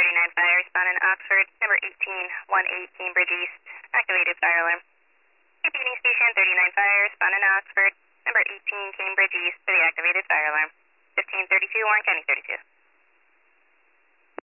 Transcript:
39 fire, responding Oxford, number 1818 Cambridge East, activated fire alarm. Computing station 39 fire, responding Oxford, number 18 Cambridge East for the activated fire alarm. 1532, Warren County 32.